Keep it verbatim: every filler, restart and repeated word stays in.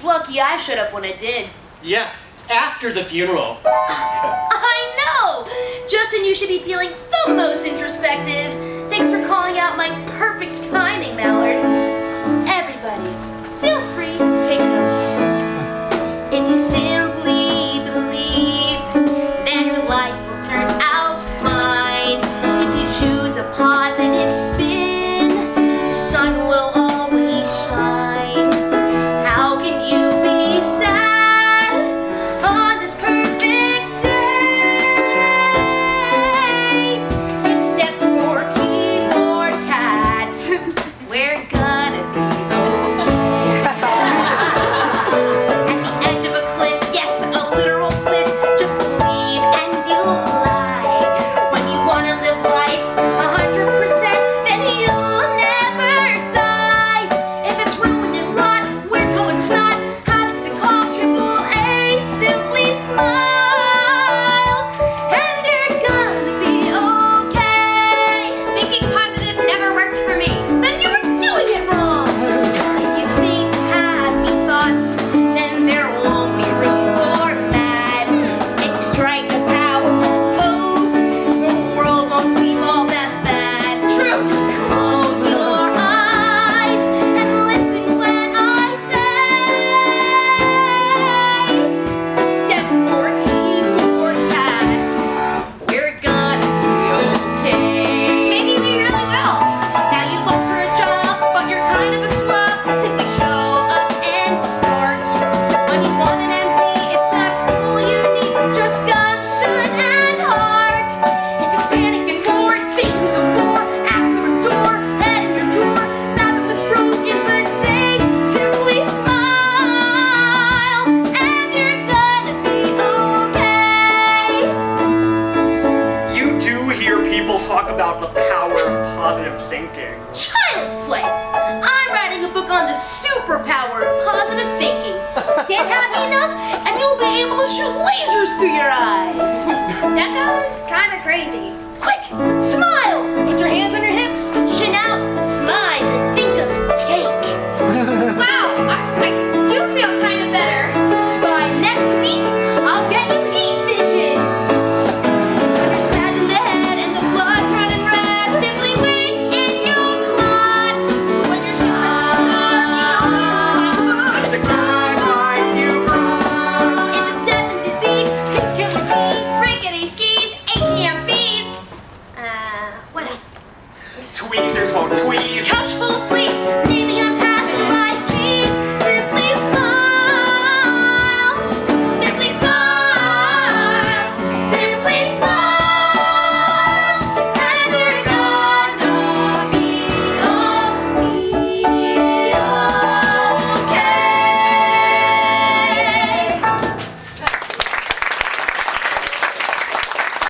It's lucky I showed up when I did. Yeah, after the funeral. I know! Just when you should be feeling the most introspective. Thanks for calling out my perfect timing, Mallard. Everybody, feel free to take notes. If you simply believe, then your life will turn out fine. If you choose a positive spin, the sun will always shine. How can you be sad on this perfect day? Except for keyboard cat, we're gonna be okay. At the edge of a cliff, yes, a literal cliff. Just believe and you'll fly. When you wanna live life a hundred percent, then you'll never die. If it's ruined and rot, we're going snot. Having to call triple A, simply smile, and you're gonna be okay. Thinking positive never worked for me. Then you were doing it wrong. If you think happy thoughts, then there won't be room for mad. If you strike a powerful pose, the world won't seem all that bad. True, just close your eyes and listen when I say, except for keyboard cat, we're gonna be okay. Maybe we really will. Now you look for a job, but you're kind of a slob. Simply show up and start. When you want an M D, it's not school you need, just gumption and heart. If it's panic and more, things of war, ask the door, head in your drawer, nothing but broken but day. Simply smile, and you're gonna be okay. You do hear people talk about the power of positive thinking. Child's play. I'm writing a book on the superpower of positive thinking. Get happy enough, and you'll be able to shoot lasers through your eyes. That sounds kind of crazy. Quick, smile.